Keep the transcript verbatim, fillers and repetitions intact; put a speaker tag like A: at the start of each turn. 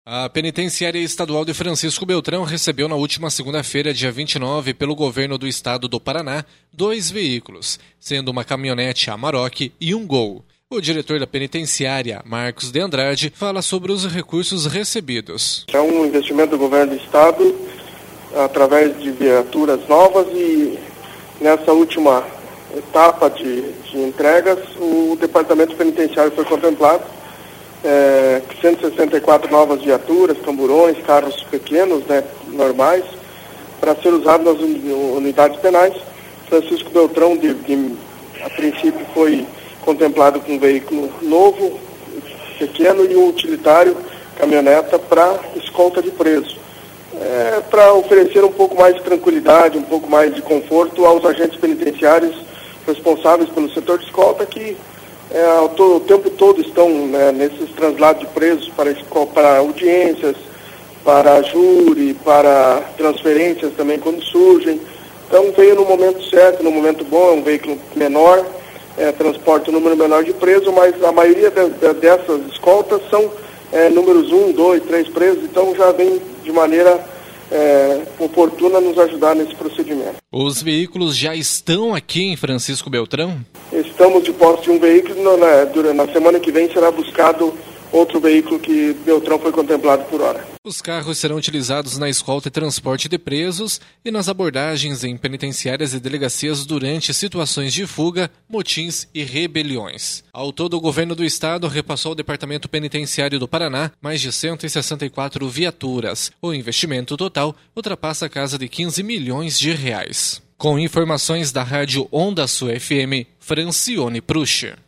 A: A Penitenciária Estadual de Francisco Beltrão recebeu na última segunda-feira, dia vinte e nove, pelo governo do estado do Paraná, dois veículos, sendo uma caminhonete Amarok e um Gol. O diretor da penitenciária, Marcos de Andrade, fala sobre os recursos recebidos.
B: É um investimento do governo do estado, através de viaturas novas, e nessa última etapa de, de entregas, o departamento penitenciário foi contemplado. É, cento e sessenta e quatro novas viaturas, camburões, carros pequenos, né, normais, para ser usados nas unidades penais. Francisco Beltrão, de, de, a princípio, foi contemplado com um veículo novo, pequeno, e um utilitário, caminhoneta, para escolta de preso. É, para oferecer um pouco mais de tranquilidade, um pouco mais de conforto aos agentes penitenciários responsáveis pelo setor de escolta, que É, o, to, o tempo todo estão, né, nesses translados de presos para, para audiências, para júri, para transferências também quando surgem. Então veio no momento certo, no momento bom, é um veículo menor, é, transporta um número menor de presos, mas a maioria de, de, dessas escoltas são é, números um, dois, três presos, então já vem de maneira É, oportuna nos ajudar nesse procedimento.
A: Os veículos já estão aqui em Francisco Beltrão?
B: Estamos de posse de um veículo, na, na semana que vem será buscado outro veículo que Beltrão foi contemplado por hora.
A: Os carros serão utilizados na escolta e transporte de presos e nas abordagens em penitenciárias e delegacias durante situações de fuga, motins e rebeliões. Ao todo, o governo do estado repassou ao Departamento Penitenciário do Paraná mais de cento e sessenta e quatro viaturas. O investimento total ultrapassa a casa de quinze milhões de reais. Com informações da rádio Onda Sul F M, Francione Prusch.